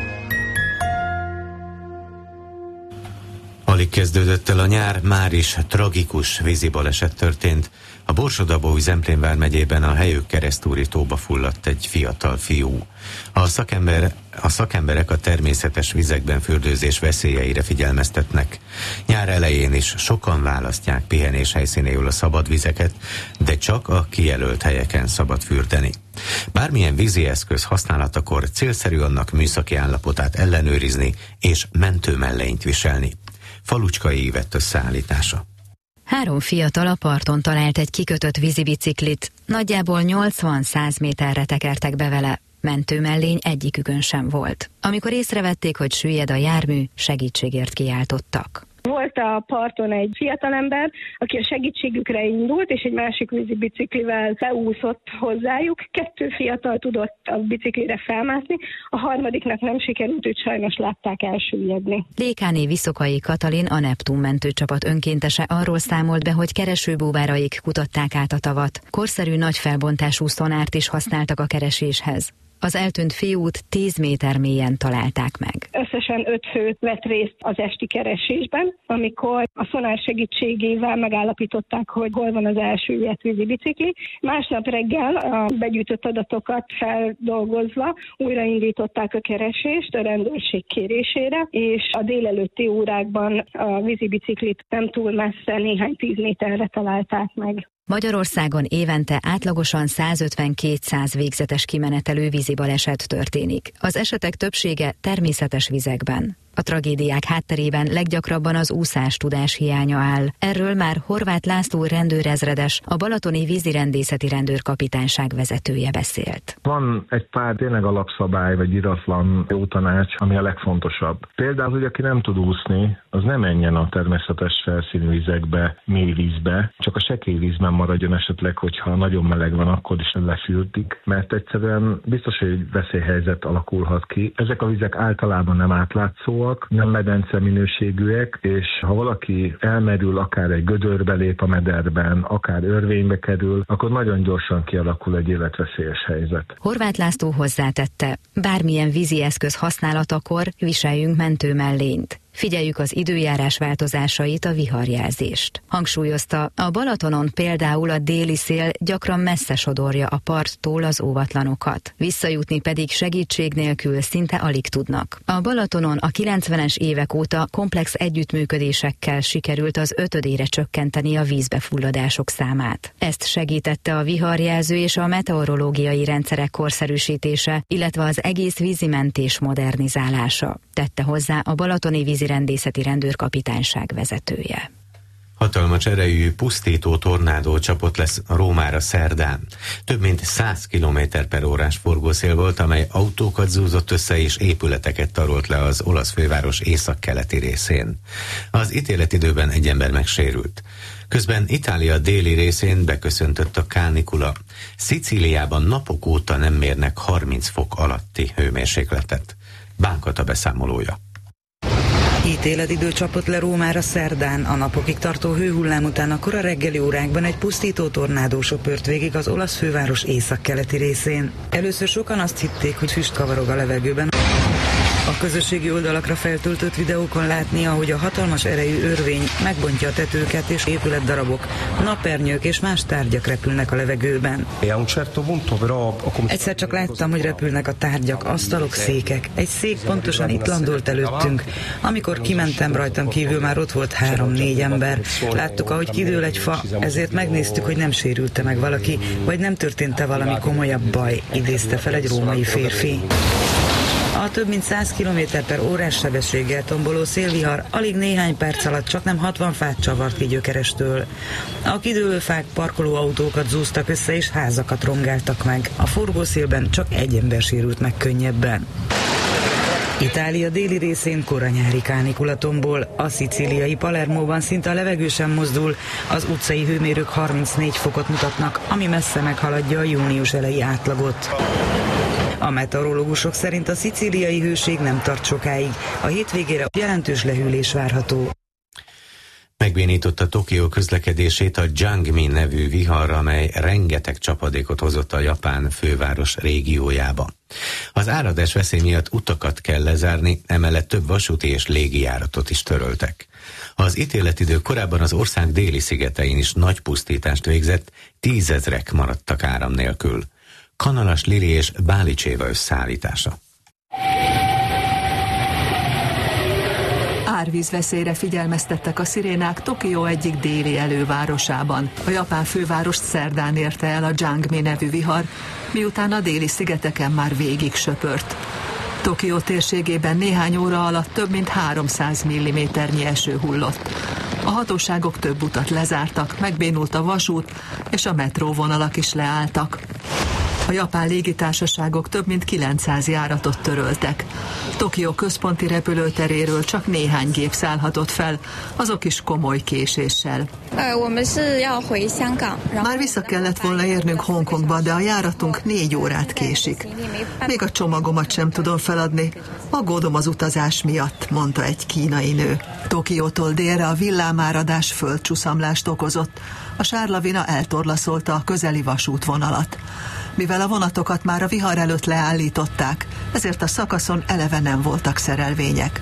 Alig kezdődött el a nyár, már is tragikus vízi baleset történt. A Borsod-Abaúj-Zemplén vármegyében a Helyők Keresztúri tóba fulladt egy fiatal fiú. A, szakember, a szakemberek a természetes vizekben fürdőzés veszélyeire figyelmeztetnek. Nyár elején is sokan választják pihenés helyszínéül a szabad vizeket, de csak a kijelölt helyeken szabad fürdeni. Bármilyen vízi eszköz használatakor célszerű annak műszaki állapotát ellenőrizni és mentőmellényt viselni. Falucskai Ivett összeállítása. Három fiatal a parton talált egy kikötött vízibiciklit, nagyjából nyolcvan-száz méterre tekertek be vele. Mentőmellény egyikükön sem volt. Amikor észrevették, hogy süllyed a jármű, segítségért kiáltottak. Volt a parton egy fiatalember, aki a segítségükre indult, és egy másik vízibiciklivel beúszott hozzájuk. Kettő fiatal tudott a biciklire felmászni, a harmadiknak nem sikerült, őt sajnos látták elsüllyedni. Lékáné Viszokai Katalin, a Neptun mentőcsapat önkéntese arról számolt be, hogy keresőbúváraik kutatták át a tavat. Korszerű nagy felbontású szonárt is használtak a kereséshez. Az eltűnt fiút tíz méter mélyen találták meg. Összesen öt fő vett részt az esti keresésben, amikor a szonár segítségével megállapították, hogy hol van az elsüllyedt vízibicikli. Másnap reggel a begyűjtött adatokat feldolgozva újraindították a keresést a rendőrség kérésére, és a délelőtti órákban a vízibiciklit nem túl messze, néhány tíz méterre találták meg. Magyarországon évente átlagosan százötven-kétszáz végzetes kimenetelő vízi baleset történik. Az esetek többsége természetes vizekben. A tragédiák hátterében leggyakrabban az úszás tudás hiánya áll. Erről már Horváth László rendőrezredes, a balatoni vízirendészeti rendőrkapitányság vezetője beszélt. Van egy pár tényleg alapszabály vagy iratlan jó tanács, ami a legfontosabb. Például, hogy aki nem tud úszni, az ne menjen a természetes felszínű vizekbe, mély vízbe, csak a sekély vízben maradjon esetleg, hogyha nagyon meleg van, akkor is lefürdik, mert egyszerűen biztos, hogy egy veszélyhelyzet alakulhat ki. Ezek a vizek általában nem átlátszóak, nem medence minőségűek, és ha valaki elmerül, akár egy gödörbe lép a mederben, akár örvénybe kerül, akkor nagyon gyorsan kialakul egy életveszélyes helyzet. Horváth László hozzátette, bármilyen vízi eszköz használatakor viseljünk mentőmellényt. Figyeljük az időjárás változásait, a viharjelzést. Hangsúlyozta, a Balatonon például a déli szél gyakran messze sodorja a parttól az óvatlanokat. Visszajutni pedig segítség nélkül szinte alig tudnak. A Balatonon a kilencvenes évek óta komplex együttműködésekkel sikerült az ötödére csökkenteni a vízbefulladások számát. Ezt segítette a viharjelző és a meteorológiai rendszerek korszerűsítése, illetve az egész vízimentés modernizálása. Tette hozzá a balatoni vízirendészeti rendőrkapitányság vezetője. Hatalmas erejű, pusztító tornádó csapott lesz Rómára szerdán. Több mint száz kilométer per órás forgószél volt, amely autókat zúzott össze és épületeket tarolt le az olasz főváros északkeleti részén. Az ítéletidőben egy ember megsérült. Közben Itália déli részén beköszöntött a kánikula. Szicíliában napok óta nem mérnek harminc fok alatti hőmérsékletet. Bánkat a beszámolója. Ítéletidő csapott le Rómára szerdán. A napokig tartó hőhullám után a kora reggeli órákban egy pusztító tornádó söpört végig az olasz főváros északkeleti részén. Először sokan azt hitték, hogy füst kavarog a levegőben. A közösségi oldalakra feltöltött videókon látni, ahogy a hatalmas erejű örvény megbontja a tetőket, és épületdarabok, napernyők és más tárgyak repülnek a levegőben. Egyszer csak láttam, hogy repülnek a tárgyak, asztalok, székek. Egy szék pontosan itt landolt előttünk. Amikor kimentem, rajtam kívül már ott volt három-négy ember. Láttuk, ahogy kidől egy fa, ezért megnéztük, hogy nem sérülte meg valaki, vagy nem történt-e valami komolyabb baj, idézte fel egy római férfi. A több mint száz kilométer per órás sebességgel tomboló szélvihar alig néhány perc alatt csaknem hatvan fát csavart ki gyökerestől. A kidőlő fák parkolóautókat zúztak össze és házakat rongáltak meg. A forgószélben csak egy ember sérült meg könnyebben. Itália déli részén kora nyári kánikula tombol, a szicíliai Palermóban szinte a levegő sem mozdul, az utcai hőmérők harmincnégy fokot mutatnak, ami messze meghaladja a június eleji átlagot. A meteorológusok szerint a szicíliai hőség nem tart sokáig, a hétvégére jelentős lehűlés várható. Megbénította Tokió közlekedését a Jangmi nevű vihar, amely rengeteg csapadékot hozott a japán főváros régiójába. Az áradás veszély miatt utakat kell lezárni, emellett több vasúti és légijáratot is töröltek. Az ítéletidő korábban az ország déli szigetein is nagy pusztítást végzett, tízezrek maradtak áram nélkül. Kanalas Lili és Bálicséva összeállítása. Árvízveszélyre figyelmeztettek a szirénák Tokió egyik déli elővárosában. A japán fővárost szerdán érte el a Jangmi nevű vihar, miután a déli szigeteken már végig söpört. Tokió térségében néhány óra alatt több mint háromszáz milliméternyi eső hullott. A hatóságok több utat lezártak, megbénult a vasút, és a metróvonalak is leálltak. A japán légitársaságok több mint kilencszáz járatot töröltek. Tokió központi repülőteréről csak néhány gép szállhatott fel, azok is komoly késéssel. Már vissza kellett volna érnünk Hongkongba, de a járatunk négy órát késik. Még a csomagomat sem tudom feladni. Aggódom az utazás miatt, mondta egy kínai nő. Tokiótól délre a villámáradás földcsúszamlást okozott. A sárlavina eltorlaszolta a közeli vasútvonalat. Mivel a vonatokat már a vihar előtt leállították, ezért a szakaszon eleve nem voltak szerelvények.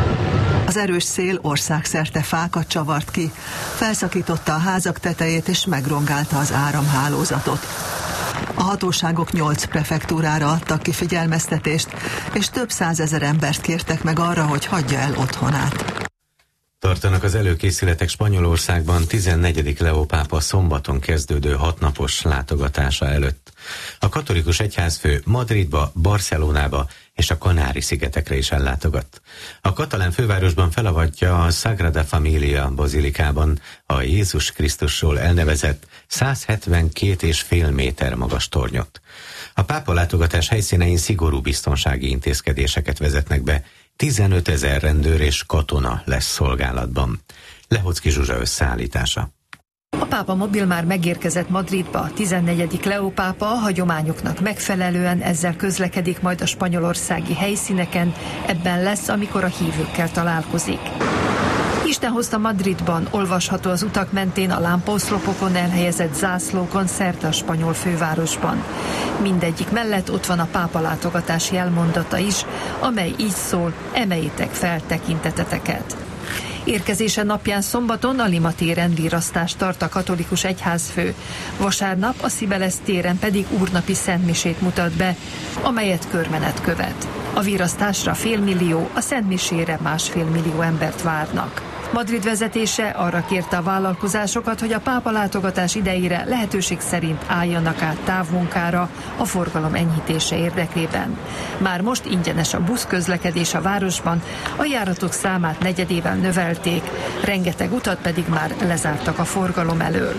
Az erős szél országszerte fákat csavart ki, felszakította a házak tetejét és megrongálta az áramhálózatot. A hatóságok nyolc prefektúrára adtak ki figyelmeztetést, és több százezer embert kértek meg arra, hogy hagyja el otthonát. Tartanak az előkészületek Spanyolországban tizennegyedik Leó pápa szombaton kezdődő hatnapos látogatása előtt. A katolikus egyházfő Madridba, Barcelonába és a Kanári-szigetekre is ellátogat. A katalán fővárosban felavatja a Sagrada Familia bazilikában a Jézus Krisztusról elnevezett száz hetvenkét egész öt méter magas tornyot. A pápa látogatás helyszínein szigorú biztonsági intézkedéseket vezetnek be, tizenötezer rendőr és katona lesz szolgálatban. Lehocki Zsuzsa összeállítása. A pápa mobil már megérkezett Madridba, a tizennegyedik Leó pápa a hagyományoknak megfelelően ezzel közlekedik majd a spanyolországi helyszíneken, ebben lesz, amikor a hívőkkel találkozik. Isten hozta Madridban, olvasható az utak mentén a lámpaoszlopokon elhelyezett zászlókon szerte a spanyol fővárosban. Mindegyik mellett ott van a pápa látogatási elmondata is, amely így szól: emeljétek fel tekinteteteket. Érkezése napján szombaton a Lima téren virasztást tart a katolikus egyházfő. Vasárnap a Cibeles téren pedig úrnapi szentmisét mutat be, amelyet körmenet követ. A virasztásra félmillió, a szentmisére másfél millió embert várnak. Madrid vezetése arra kérte a vállalkozásokat, hogy a pápa látogatás idejére lehetőség szerint álljanak át távmunkára a forgalom enyhítése érdekében. Már most ingyenes a buszközlekedés a városban, a járatok számát negyedével növelték, rengeteg utat pedig már lezártak a forgalom elől.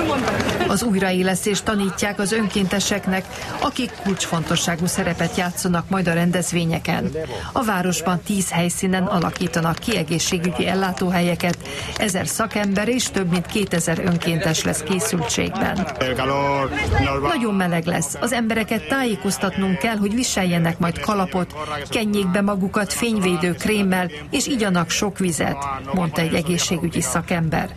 Az újraélesztést tanítják az önkénteseknek, akik kulcsfontosságú szerepet játszanak majd a rendezvényeken. A városban tíz helyszínen alakítanak ki egészségügyi ellátóhelyeket, munkahelyeket, ezer szakember és több mint kétezer önkéntes lesz készültségben. Nagyon meleg lesz. Az embereket tájékoztatnunk kell, hogy viseljenek majd kalapot, kenjék be magukat fényvédő krémmel, és igyanak sok vizet, mondta egy egészségügyi szakember.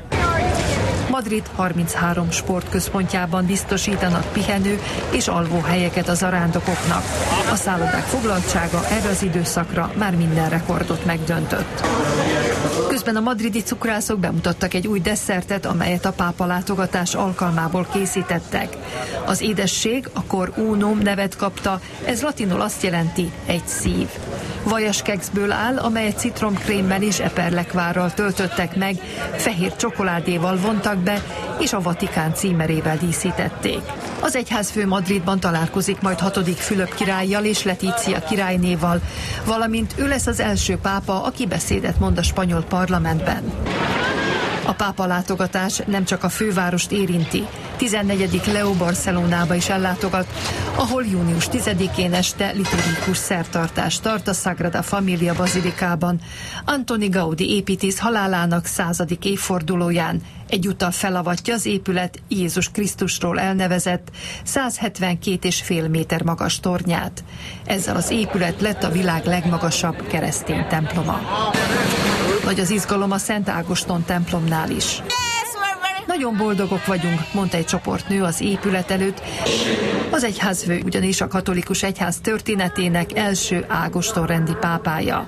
Madrid harminchárom sportközpontjában biztosítanak pihenő és alvóhelyeket a zarándokoknak. A szállodák foglaltsága erre az időszakra már minden rekordot megdöntött. Közben a madridi cukrászok bemutattak egy új desszertet, amelyet a pápa látogatás alkalmából készítettek. Az édesség a cor unum nevet kapta, ez latinul azt jelenti egy szív. Vajas kekszből áll, amelyet citromkrémmel és eperlekvárral töltöttek meg, fehér csokoládéval vontak be, és a Vatikán címerével díszítették. Az egyházfő Madridban találkozik majd hatodik Fülöp királlyal és Letícia királynéval, valamint ő lesz az első pápa, aki beszédet mond a spanyol parlamentben. A pápa látogatás nem csak a fővárost érinti. tizennegyedik Leo Barcelonába is ellátogat, ahol június tizedikén este liturgikus szertartást tart a Sagrada Familia bazilikában. Antoni Gaudi építész halálának századik évfordulóján egyúttal felavatja az épület Jézus Krisztusról elnevezett százhetvenkét és fél méter magas tornyát. Ezzel az épület lett a világ legmagasabb keresztény temploma. Nagy az izgalom a Szent Ágoston templomnál is. Nagyon boldogok vagyunk, mondta egy csoport nő az épület előtt. Az egyházfő ugyanis a katolikus egyház történetének első Ágoston-rendi pápája.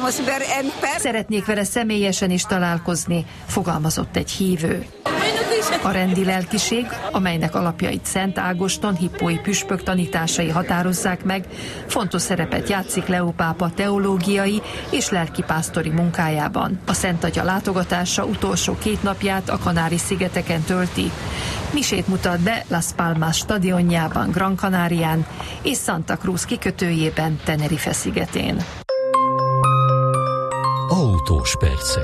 Szeretnék vele személyesen is találkozni, fogalmazott egy hívő. A rendi lelkiség, amelynek alapjait Szent Ágoston hippói püspök tanításai határozzák meg, fontos szerepet játszik Leó pápa teológiai és lelkipásztori munkájában. A Szent Atya látogatása utolsó két napját a Kanári-szigeteken tölti. Misét mutat be Las Palmas stadionjában, Gran Canarián és Santa Cruz kikötőjében, Tenerife szigetén. Autós percek.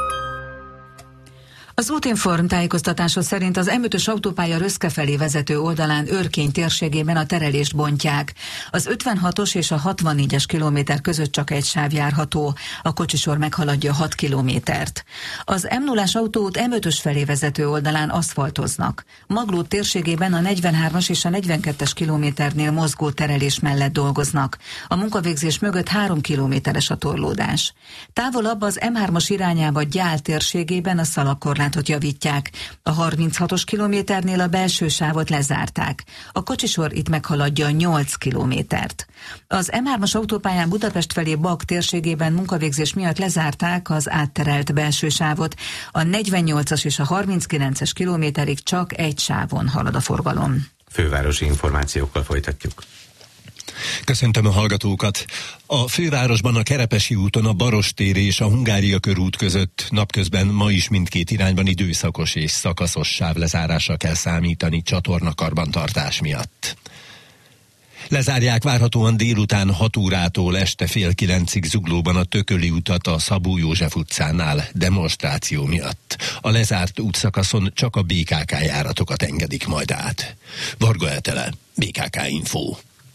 Az Útinform tájékoztatása szerint az M ötös autópálya Röszke felé vezető oldalán Örkény térségében a terelést bontják. Az ötvenhatos és a hatvannégyes kilométer között csak egy sáv járható, a kocsisor meghaladja hat kilométert. Az M nullás autóút M ötös felé vezető oldalán aszfaltoznak. Maglód térségében a negyvenhármas és a negyvenkettes kilométernél mozgó terelés mellett dolgoznak. A munkavégzés mögött három kilométeres a torlódás. Távolabb az M hármas irányába Gyál térségében a szalagkorlátot javítják. A harminchatos kilométernél a belső sávot lezárták. A kocsisor itt meghaladja nyolc kilométert. Az M hármas autópályán Budapest felé Bag térségében munkavégzés miatt lezárták az átterelt belső sávot. A negyvennyolcas és a harminckilences kilométerig csak egy sávon halad a forgalom. Fővárosi információkkal folytatjuk. Köszöntöm a hallgatókat! A fővárosban a Kerepesi úton a Barostéri és a Hungária körút között napközben ma is mindkét irányban időszakos és szakaszos sávlezárásra kell számítani csatornakarbantartás miatt. Lezárják várhatóan délután hat órától este fél kilencig Zuglóban a Tököli utat a Szabó József utcánál demonstráció miatt. A lezárt útszakaszon csak a bé ká ká járatokat engedik majd át. Varga Etele, bé ká ká Info.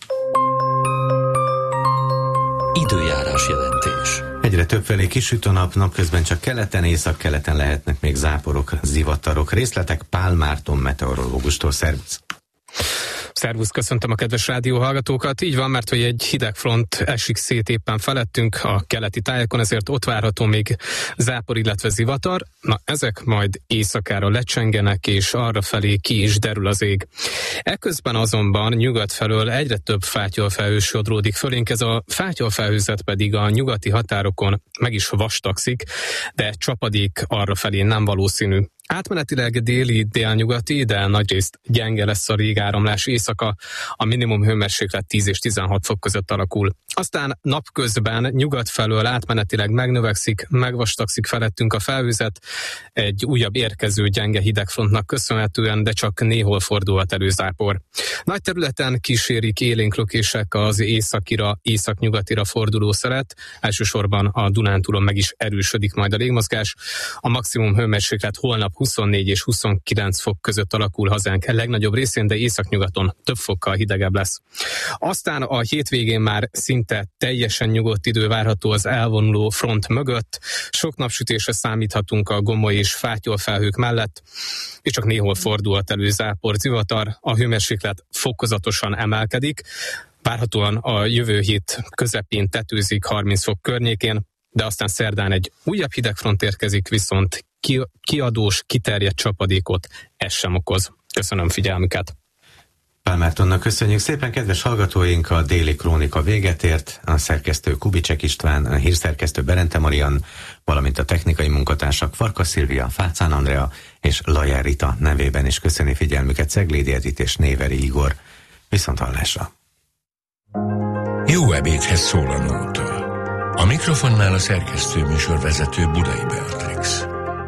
Időjárás jelentés. Egyre többfelé kisüt a nap, napközben csak keleten, északkeleten lehetnek még záporok, zivatarok. Részletek Pál Márton meteorológustól. Szervusz! Szervusz, köszöntöm a kedves rádióhallgatókat. Így van, mert hogy egy hideg front esik szét éppen felettünk a keleti tájakon, ezért ott várható még zápor, illetve zivatar. Na, ezek majd éjszakára lecsengenek, és arra felé ki is derül az ég. Eközben azonban nyugat felől egyre több fátyolfelhő sodródik fölénk, ez a fátyolfelhőzet pedig a nyugati határokon meg is vastagszik, de csapadék arra felé nem valószínű. Átmenetileg déli, délnyugati, de nagyrészt gyenge lesz a régáramlás éjszaka, a minimum hőmérséklet tíz és tizenhat fok között alakul. Aztán napközben nyugat felől átmenetileg megnövekszik, megvastagszik felettünk a felhőzet, egy újabb érkező gyenge hidegfrontnak köszönhetően, de csak néhol fordulhat elő zápor. Nagy területen kísérik élénk lökések az északira, északnyugatira forduló szelet, elsősorban a Dunántúlon meg is erősödik majd a légmozgás. A maximum hőmérséklet holnap holnap huszonnégy és huszonkilenc fok között alakul hazánk legnagyobb részén, de északnyugaton több fokkal hidegebb lesz. Aztán a hétvégén már szinte teljesen nyugodt idő várható az elvonuló front mögött. Sok napsütésre számíthatunk a gomoly és fátyol felhők mellett, és csak néhol fordulhat elő zápor, zivatar. A hőmérséklet fokozatosan emelkedik. Várhatóan a jövő hét közepén tetőzik harminc fok környékén, de aztán szerdán egy újabb hidegfront érkezik, viszont ki, kiadós, kiterjedt csapadékot ez sem okoz. Köszönöm figyelmüket! Pál Mártonnak köszönjük szépen, kedves hallgatóink, a déli krónika véget ért, a szerkesztő Kubicsek István, a hírszerkesztő Berente Marian, valamint a technikai munkatársak Farkas Szilvia, Fácán Andrea és Lajer Rita nevében is köszöni figyelmüket Ceglédi Edit és Néveri Igor. Viszont hallásra! Jó ebédhez szól a nóta. A mikrofonnál a szerkesztő műsorvezető Budai Beatrix.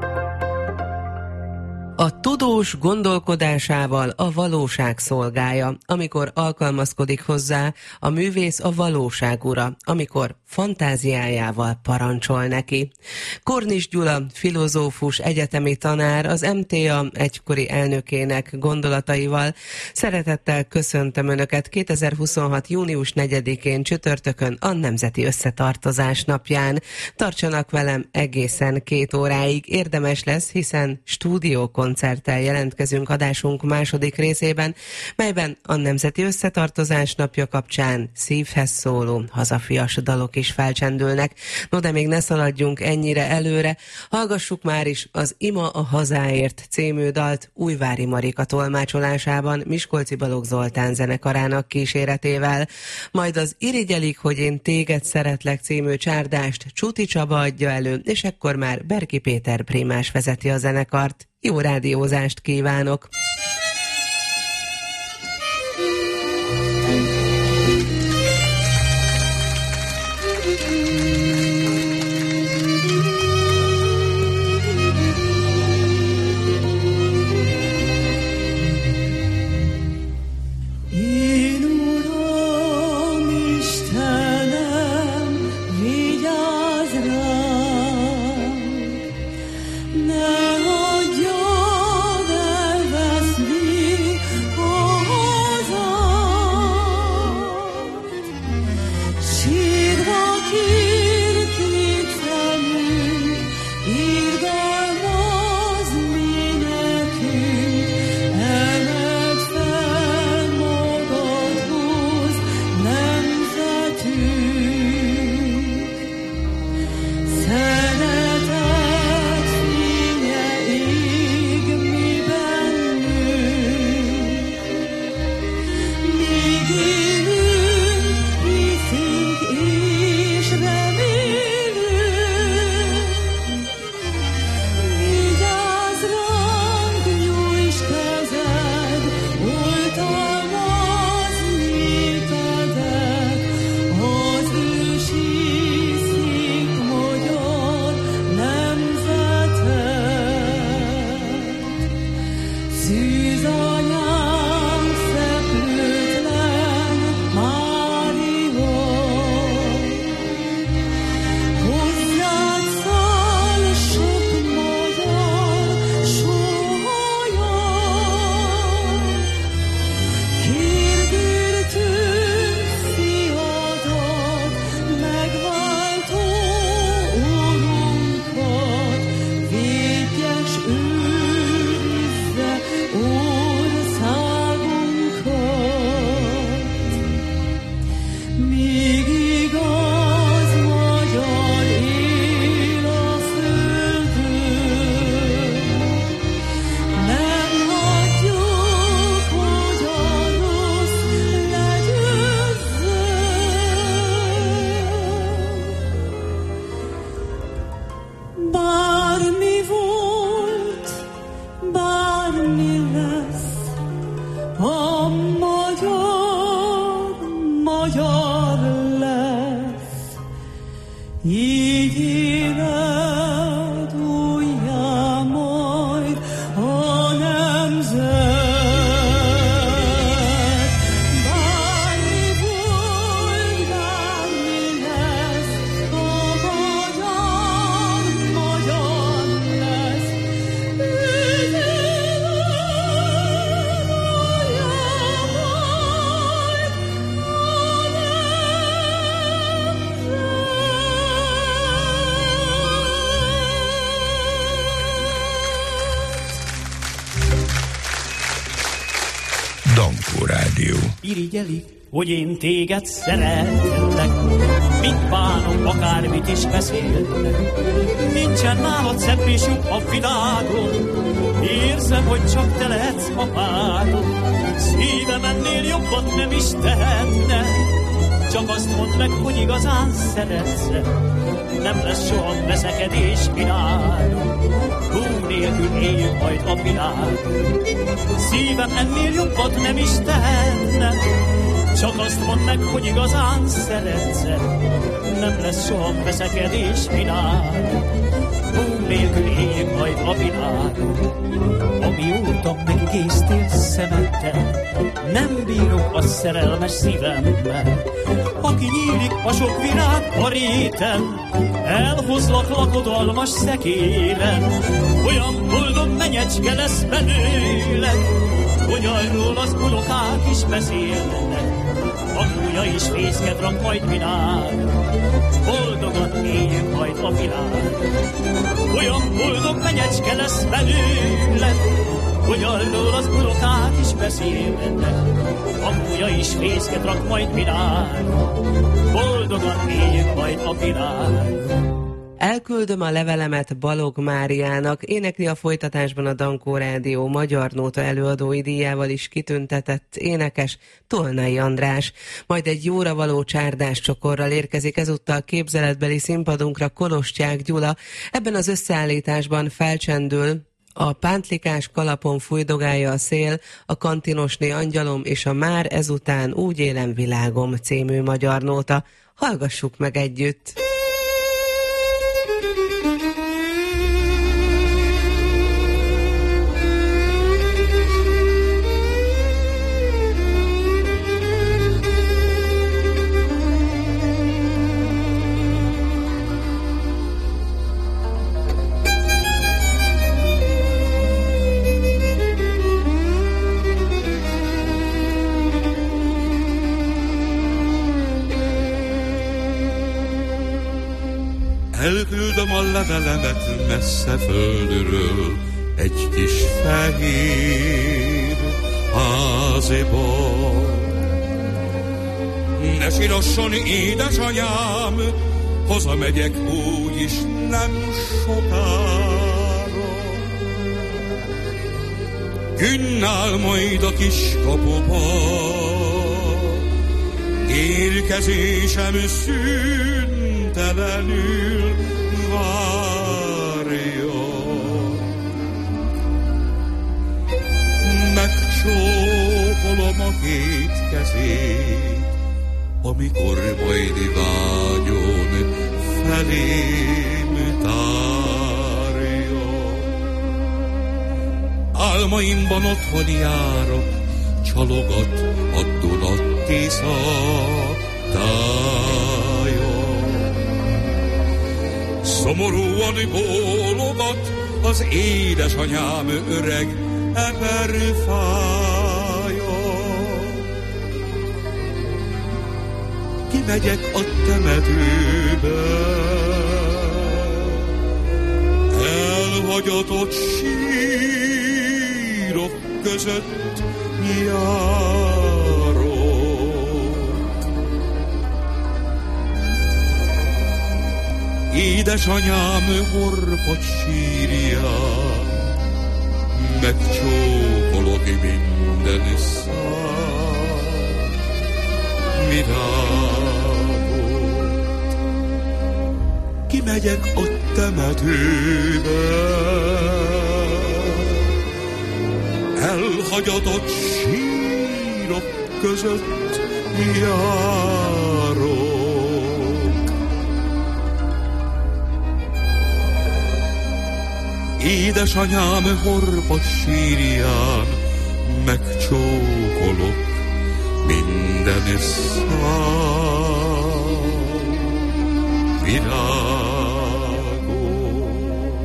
A tudós gondolkodásával a valóság szolgálja, amikor alkalmazkodik hozzá, a művész a valóság ura, amikor fantáziájával parancsol neki. Kornis Gyula, filozófus, egyetemi tanár, az em té á egykori elnökének gondolataival szeretettel köszöntöm Önöket kétezer-huszonhat. június negyedikén csütörtökön a Nemzeti Összetartozás napján. Tartsanak velem egészen két óráig, érdemes lesz, hiszen stúdiókoncerttel jelentkezünk adásunk második részében, melyben a Nemzeti Összetartozás napja kapcsán szívhez szóló hazafias dalok is felcsendülnek. No, de még ne szaladjunk ennyire előre, hallgassuk már is az Ima a hazáért című dalt Újvári Marika tolmácsolásában Miskolci Balogh Zoltán zenekarának kíséretével, majd az Irigyelik, hogy én téged szeretlek című csárdást Csuti Csaba adja elő, és ekkor már Berki Péter prímás vezeti a zenekart. Jó rádiózást kívánok! Thank you. irigyelik, hogy én téged szeretlek. Mint bánom, akármit is beszélnek. Nincsen nálad szebb és jobb a világon. Érzem, hogy csak te lehetsz a párom. Szívem ennél jobbat nem is tehetne. Csak azt mondd meg, hogy igazán szeretsz. Nem lesz soha veszekedés világon. Hú nélkül éljük majd a világon. Szívem ennél jobbat nem is tehetne. Csak azt mondd meg, hogy igazán szeretsz. Nem lesz soha veszekedés világon. Hú nélkül éljük majd a világon. Amióta megigéztél szemeddel, nem bírok a szerelmes szívemmel. Aki nyílik a sok virág a réten, elhozlak lakodalmas szekéren. Olyan boldog menyecske lesz belőled, hogy arról az unokák is beszélnek. Anyuja is fészket rak majd világ, boldogan éljünk majd a világ. Olyan boldog menyecske lesz belőled, hogy arról az unokák is beszélnek. Anyuja is fészket rak majd világ, boldogan éljünk majd a világ. Elküldöm a levelemet Balog Máriának, énekli a folytatásban a Dankó Rádió magyar nóta előadói díjával is kitüntetett énekes Tolnai András. Majd egy jóra való csárdás csokorral érkezik ezúttal képzeletbeli színpadunkra Kolostyák Gyula. Ebben az összeállításban felcsendül a Pántlikás kalapon fújdogálja a szél, a Kantinosné angyalom és a Már ezután úgy élem világom című magyar nóta. Hallgassuk meg együtt! Elküldöm a levelemet messze földről, egy kis fehér háziba. Ne sírasson, édesanyám, hazamegyek úgyis nem sokára. Künnál majd a kis kapuba, érkezésem szüntelenül várja. Megcsókolom a két kezét, amikor majd vágyon felém tárja. Álmaimban otthon járok, csalogat a Duna Tisza tája. Szomorúan bólogat az édesanyám öreg eperfája. Kimegyek a temetőbe, elhagyatott sírok között járok. Édesanyám horpat sírján, megcsókolok minden szám virágot. Kimegyek a temetőbe, elhagyatott sírok között járok. Édesanyám horpat sírján, megcsókolok minden szám virágot.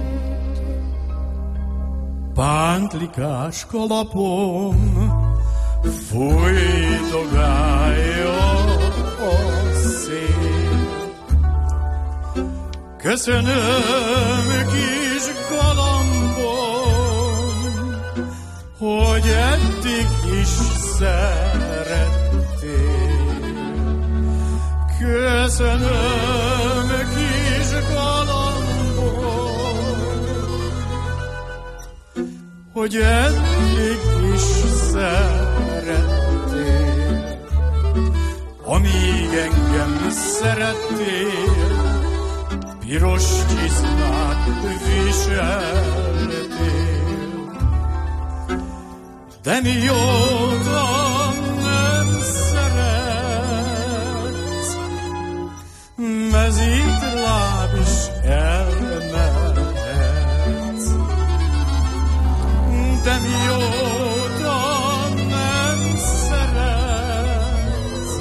Pántlikás kalapon fújdogálja a szél. Köszönöm kis galambom, hogy eddig is szerettél. köszönöm kis galambom, hogy eddig is szerettél, amíg engem szerettél, piros csizmát viseltél. De mióta nem szeretsz, mezítláb is elmehetsz. De mióta nem szeretsz,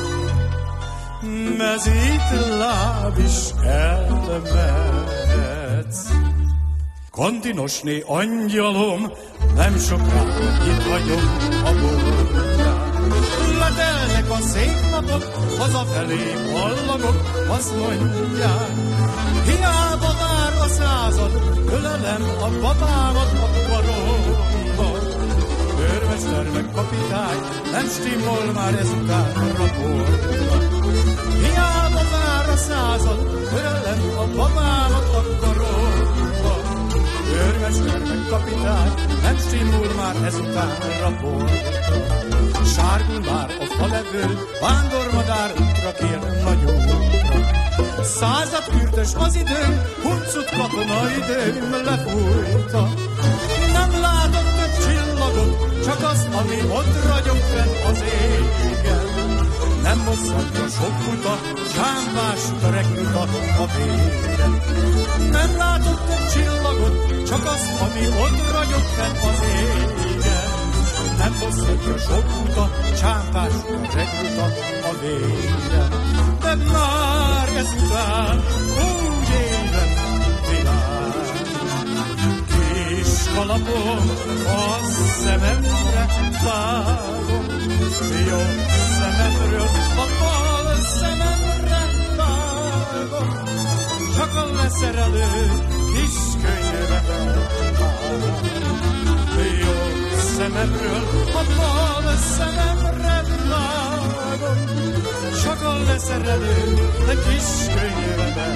mezítláb is elmehetsz. Kantinosné angyalom, nem soká itt vagyok a boltján. Letelnek a szép napok, hazafelé ballagok, azt mondják. Hiába vár a század, ölelem a babámat a karomba. Őrmester meg kapitány, nem stimmol már ezután a raportba. Hiába vár a század, ölelem a babámat a karomba. Őrmester meg kapitány, nem stimmul már ezután raportba. Sárgul már a falevő, vándormadár útra kér nagyon útra. Század kürtös az időm, huncut katona időm lefújta. Nem látok több csillagot, csak azt, ami ott ragyog fenn az égen. Nem mosszadja sok uta, csámpás a rekruta a véren. Nem látok több csillagot, csak azt, ami ott ragyog fenn az égen. Nem mosszadja sok uta, csámpás a rekruta a véren. De már ezután úgy élem világ. Kis kalapom a szememre vágom, jó szememről a bal szememre vágom. Csak a leszerelő kis könyvre vágom. Jó szememről a bal szememre vágom. Csak a leszerelő de kis könyvre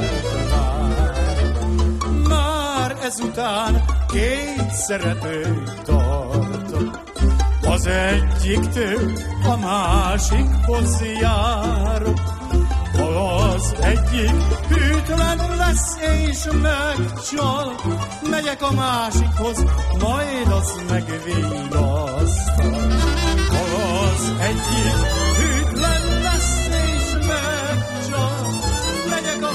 vágom. Már ezután két szeretőt tartok. Az egyiktől a másikhoz járok. Az egyik hűtlen lesz és megcsal, megyek a másikhoz, majd az megvigasztal. Az egyik